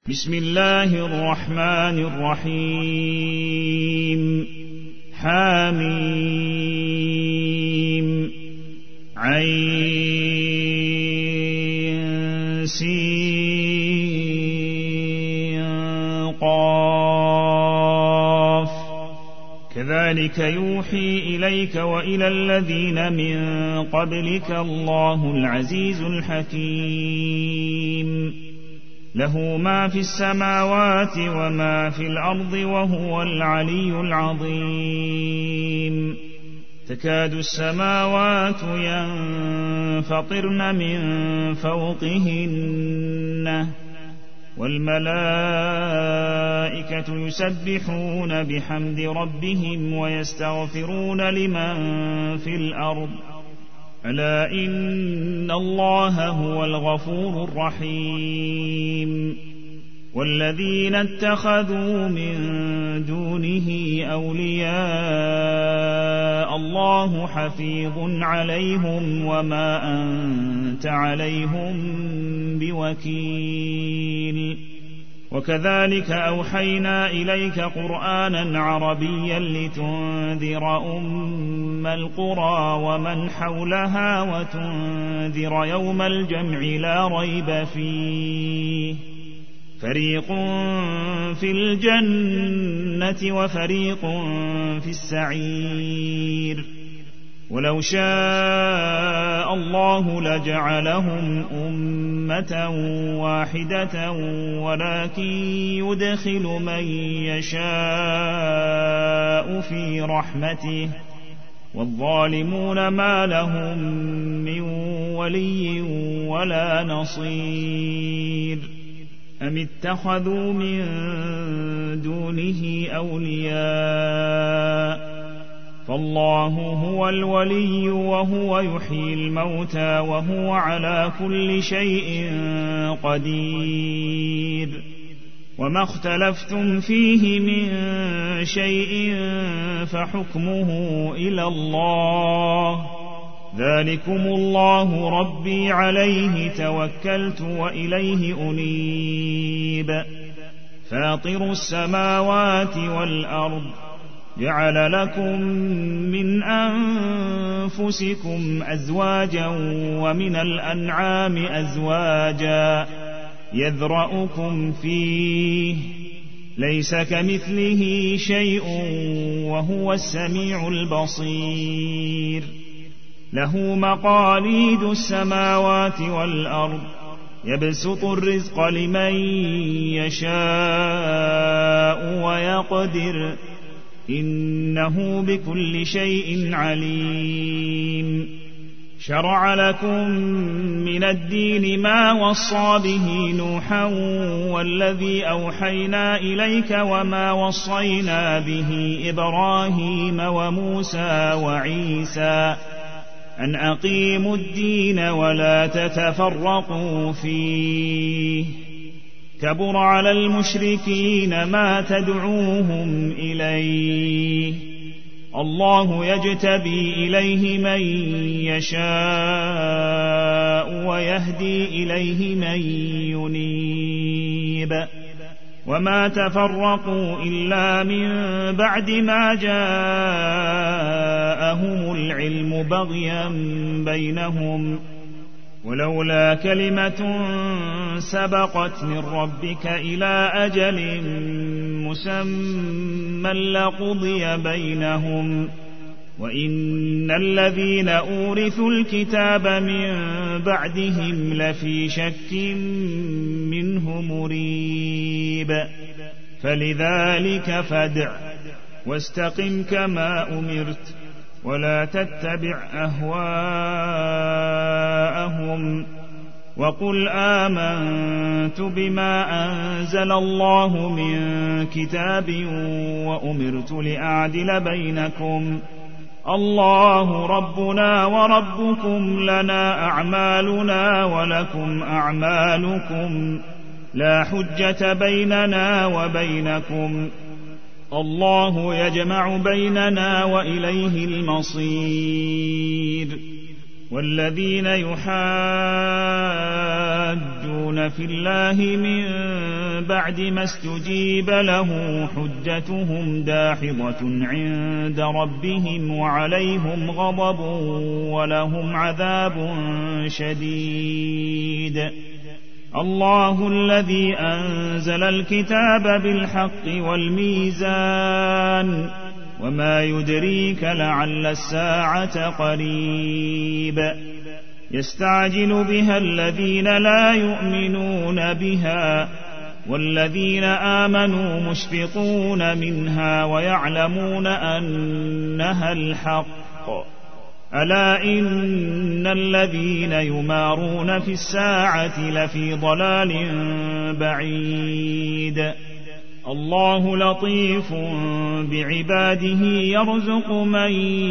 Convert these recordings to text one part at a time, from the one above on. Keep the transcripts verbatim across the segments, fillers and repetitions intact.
بسم الله الرحمن الرحيم حميم عين سين قاف كذلك يوحي إليك وإلى الذين من قبلك الله العزيز الحكيم له ما في السماوات وما في الأرض وهو العلي العظيم تكاد السماوات ينفطرن من فوقهن والملائكة يسبحون بحمد ربهم ويستغفرون لمن في الأرض ألا إن الله هو الغفور الرحيم والذين اتخذوا من دونه أولياء الله حفيظ عليهم وما أنت عليهم بوكيل وكذلك أوحينا إليك قرآنا عربيا لتنذر أم القرى ومن حولها وتنذر يوم الجمع لا ريب فيه فريق في الجنة وفريق في السعير ولو شاء الله لجعلهم أمة واحدة ولكن يدخل من يشاء في رحمته والظالمون ما لهم من ولي ولا نصير أم اتخذوا من دونه أولياء فالله هو الولي وهو يحيي الموتى وهو على كل شيء قدير وما اختلفتم فيه من شيء فحكمه إلى الله ذلكم الله ربي عليه توكلت وإليه أنيب فاطر السماوات والأرض جعل لكم من أنفسكم أزواجا ومن الأنعام أزواجا يذرأكم فيه ليس كمثله شيء وهو السميع البصير له مقاليد السماوات والأرض يبسط الرزق لمن يشاء ويقدر إنه بكل شيء عليم شرع لكم من الدين ما وصى به نوحا والذي أوحينا إليك وما وصينا به إبراهيم وموسى وعيسى أن أقيموا الدين ولا تتفرقوا فيه كبر على المشركين ما تدعوهم إليه الله يجتبي إليه من يشاء ويهدي إليه من ينيب وما تفرقوا إلا من بعد ما جاءهم العلم بغيا بينهم ولولا كلمة سبقت من ربك إلى أجل مسمى لقضي بينهم وإن الذين أورثوا الكتاب من بعدهم لفي شك منه مريب فلذلك فادع واستقم كما أمرت ولا تتبع أهواءهم وقل آمنت بما أنزل الله من كتاب وأمرت لأعدل بينكم الله ربنا وربكم لنا أعمالنا ولكم أعمالكم لا حجة بيننا وبينكم الله يجمع بيننا وإليه المصير والذين يحاولون يحاجون في الله من بعد ما استجيب له حجتهم داحضة عند ربهم وعليهم غضب ولهم عذاب شديد. الله الذي أنزل الكتاب بالحق والميزان وما يدريك لعل الساعة قريب. يستعجل بها الذين لا يؤمنون بها والذين آمنوا مشفقون منها ويعلمون أنها الحق. ألا إن الذين يمارون في الساعة لفي ضلال بعيد. الله لطيف بعباده يرزق من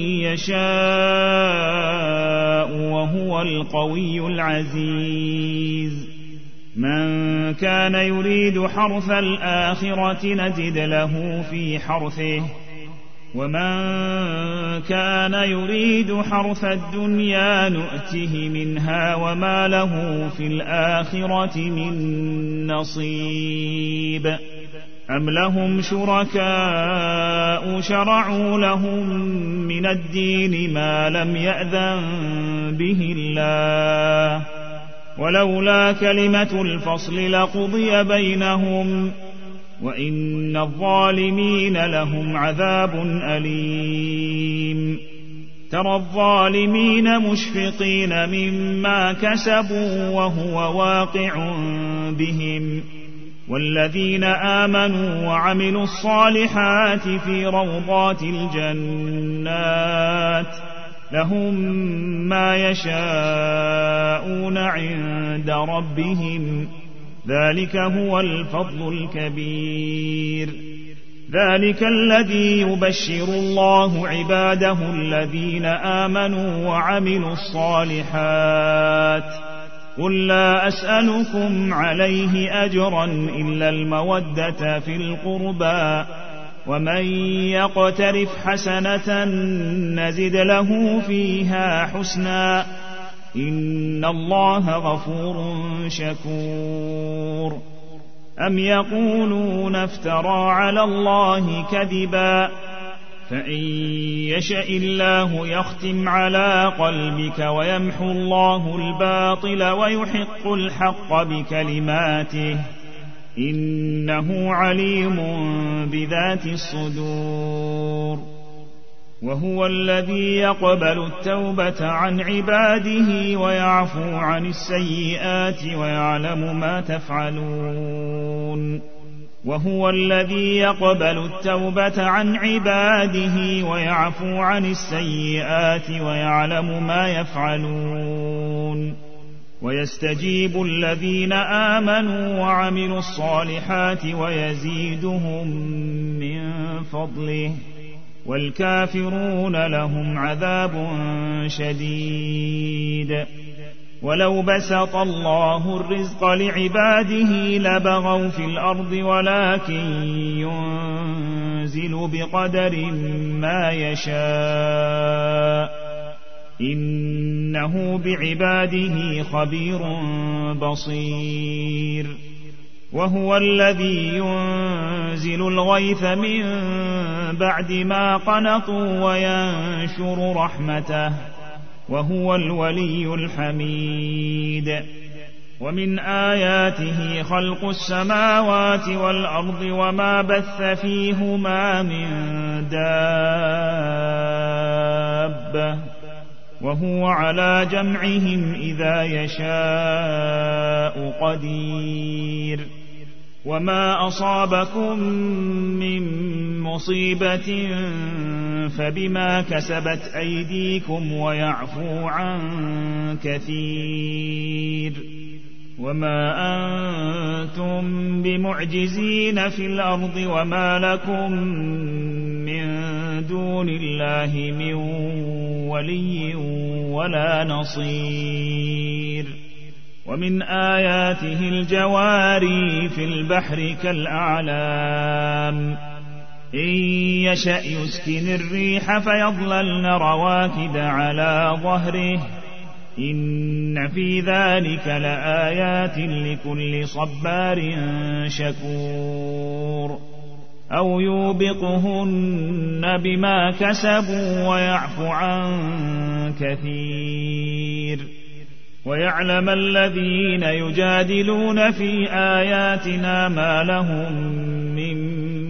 يشاء وهو القوي العزيز. من كان يريد حرث الآخرة نزد له في حرثه ومن كان يريد حرث الدنيا نؤته منها وما له في الآخرة من نصيب. أم لهم شركاء شرعوا لهم من الدين ما لم يأذن به الله ولولا كلمة الفصل لقضي بينهم وإن الظالمين لهم عذاب أليم. ترى الظالمين مشفقين مما كسبوا وهو واقع بهم والذين آمنوا وعملوا الصالحات في روضات الجنات لهم ما يشاءون عند ربهم ذلك هو الفضل الكبير. ذلك الذي يبشر الله عباده الذين آمنوا وعملوا الصالحات. قل لا أسألكم عليه أجرا إلا المودة في القربى ومن يقترف حسنة نزد له فيها حسنا إن الله غفور شكور. أم يقولون افترى على الله كذبا فإن يشأ الله يختم على قلبك ويمحو الله الباطل ويحق الحق بكلماته إنه عليم بذات الصدور. وهو الذي يقبل التوبة عن عباده ويعفو عن السيئات ويعلم ما تفعلون. وهو الذي يقبل التوبة عن عباده ويعفو عن السيئات ويعلم ما يفعلون. ويستجيب الذين آمنوا وعملوا الصالحات ويزيدهم من فضله والكافرون لهم عذاب شديد. ولو بسط الله الرزق لعباده لبغوا في الأرض ولكن ينزل بقدر ما يشاء إنه بعباده خبير بصير. وهو الذي ينزل الغيث من بعد ما قنطوا وينشر رحمته وهو الولي الحميد. ومن آياته خلق السماوات والأرض وما بث فيهما من دابة وهو على جمعهم إذا يشاء قدير. وما أصابكم من مصيبة فبما كسبت أيديكم ويعفو عن كثير. وما أنتم بمعجزين في الأرض وما لكم من دون الله من ولي ولا نصير. ومن آياته الجواري في البحر كالأعلام إن يشأ يسكن الريح فيظللن رواكد على ظهره إن في ذلك لآيات لكل صبار شكور أو يوبقهن بما كسبوا ويعفو عن كثير ويعلم الذين يجادلون في آياتنا ما لهم من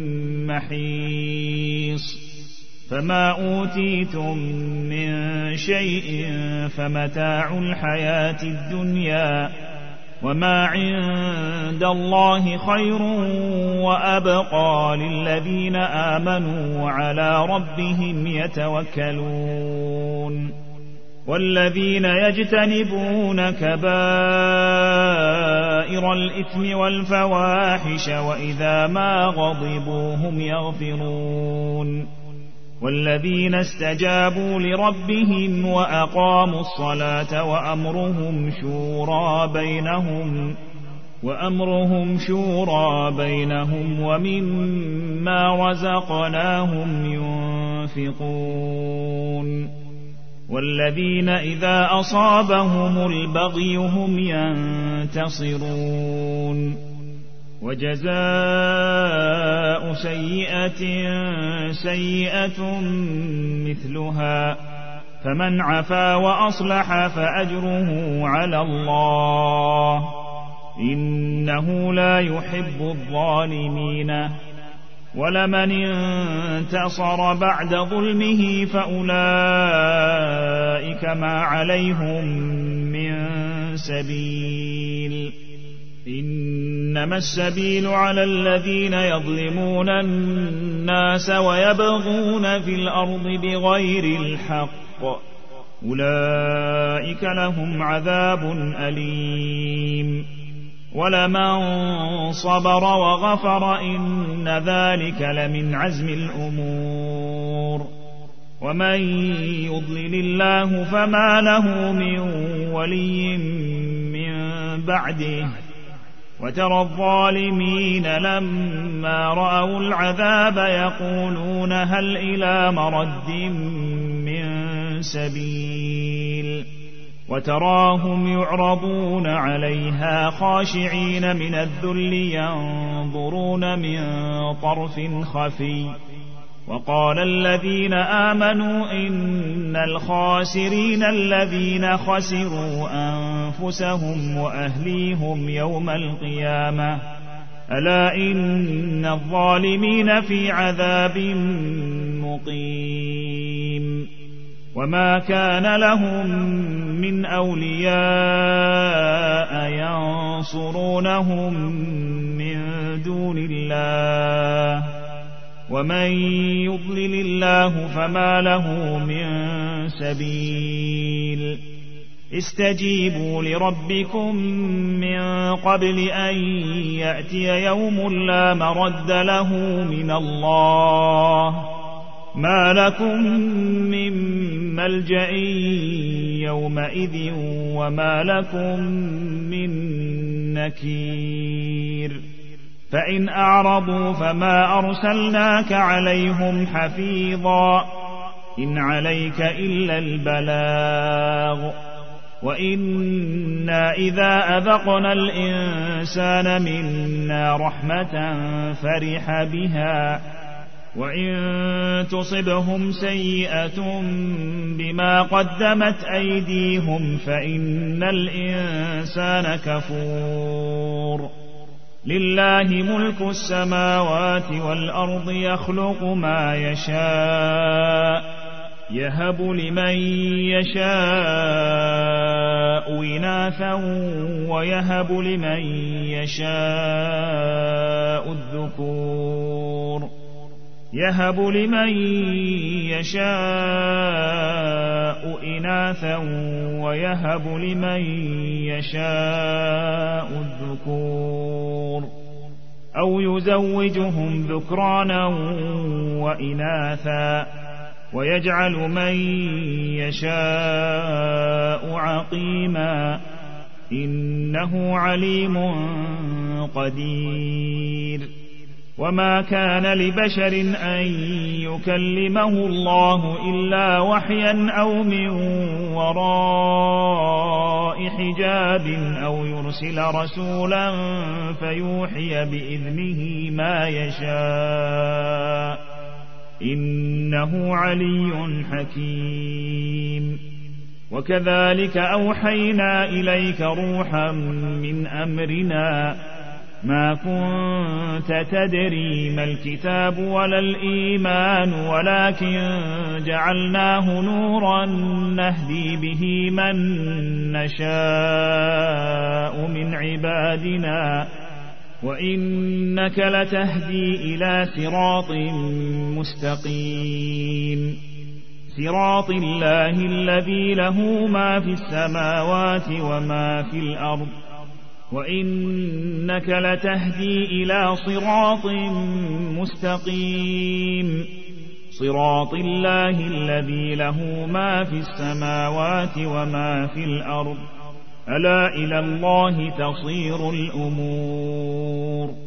محيص فما أوتيتم من شيء فمتاع الحياة الدنيا وما عند الله خير وأبقى للذين آمنوا وعلى ربهم يتوكلون والذين يجتنبون كبائر الإثم والفواحش وإذا ما غضبوا هم يغفرون والذين استجابوا لربهم وأقاموا الصلاة وأمرهم شورى بينهم وأمرهم شورى بينهم ومما رزقناهم ينفقون والذين إذا أصابهم البغي هم ينتصرون وجزاء سيئة سيئة مثلها فمن عفا وأصلح فأجره على الله إنه لا يحب الظالمين ولمن انتصر بعد ظلمه فأولئك ما عليهم من سبيل إنما السبيل على الذين يظلمون الناس ويبغون في الأرض بغير الحق أولئك لهم عذاب أليم ولمن صبر وغفر إن ذلك لمن عزم الأمور ومن يضلل الله فما له من ولي من بعده وترى الظالمين لما رأوا العذاب يقولون هل إلى مرد من سبيل وتراهم يعرضون عليها خاشعين من الذل ينظرون من طرف خفي وقال الذين آمنوا إن الخاسرين الذين خسروا أنفسهم وأهليهم يوم القيامة ألا إن الظالمين في عذاب مقيم وما كان لهم من أولياء ينصرونهم من دون الله ومن يضلل الله فما له من سبيل استجيبوا لربكم من قبل أن يأتي يوم لا مرد له من الله ما لكم من ملجأ يومئذ وما لكم من نكير فإن أعرضوا فما أرسلناك عليهم حفيظا إن عليك إلا البلاغ وإنا إذا أذقنا الإنسان منا رحمة فرح بها وإن تصبهم سيئة بما قدمت أيديهم فإن الإنسان كفور لله ملك السماوات والأرض يخلق ما يشاء يهب لمن يشاء إناثا ويهب لمن يشاء الذكور يهب لمن يشاء إناثا ويهب لمن يشاء الذكور أو يزوجهم ذكرانا وإناثا ويجعل من يشاء عقيما إنه عليم قدير وما كان لبشر أن يكلمه الله إلا وحيا أو من وراء حجاب أو يرسل رسولا فيوحي بإذنه ما يشاء إنه علي حكيم. وكذلك أوحينا إليك روحا من أمرنا ما كنت تدري ما الكتاب ولا الإيمان ولكن جعلناه نورا نهدي به من نشاء من عبادنا وإنك لتهدي إلى صراط مستقيم صراط الله الذي له ما في السماوات وما في الأرض وإنك لتهدي إلى صراط مستقيم صراط الله الذي له ما في السماوات وما في الأرض ألا إلى الله تصير الأمور.